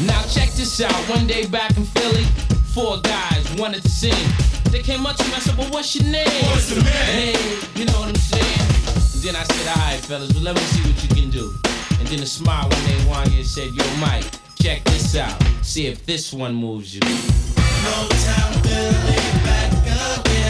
Now check this out, one day back in Philly, 4 guys wanted to sing. They came up to me, I said, well, what's your name? What's the man? Hey, you know what I'm saying? And then I said, alright fellas, well let me see what you can do. And then a smile one day Wanya said, yo Mike, check this out, see if this one moves you. No time, Philly, back again.